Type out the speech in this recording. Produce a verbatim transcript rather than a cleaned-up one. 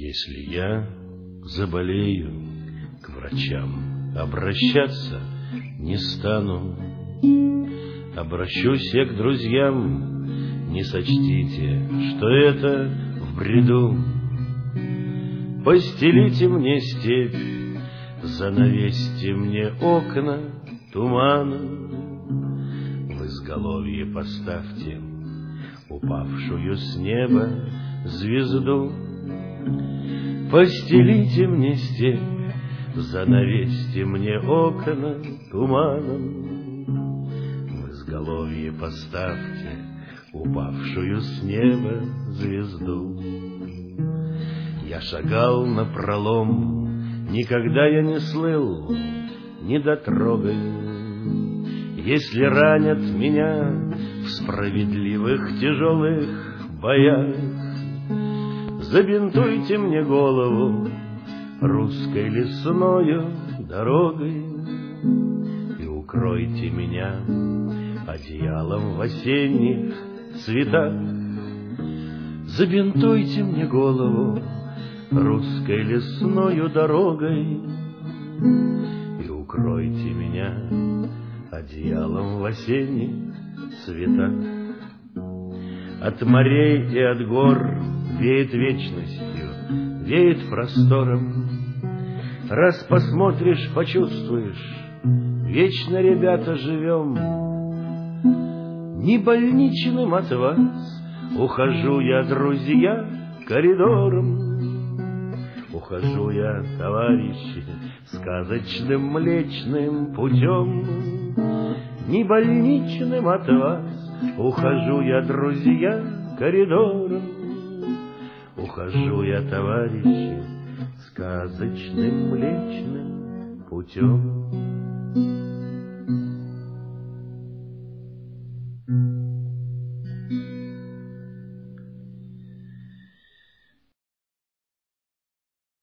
Если я заболею, к врачам обращаться не стану. Обращусь я к друзьям, не сочтите, что это в бреду. Постелите мне степь, занавесьте мне окна туманом. В изголовье поставьте упавшую с неба звезду. Постелите мне степь, занавесьте мне окна туманом. В изголовье поставьте упавшую с неба звезду. Я шагал напролом, никогда я не слыл недотрогой. Если ранят меня в справедливых тяжелых боях, забинтуйте мне голову русской лесною дорогой и укройте меня одеялом в осенних цветах. Забинтуйте мне голову русской лесною дорогой и укройте меня одеялом в осенних цветах. От морей и от гор веет вечностью, веет простором. Раз посмотришь, почувствуешь, вечно, ребята, живем. Не больничным от вас ухожу я, друзья, коридором. Ухожу я, товарищи, сказочным млечным путем. Не больничным от вас ухожу я, друзья, коридором. Ухожу я, товарищи, сказочным млечным путем.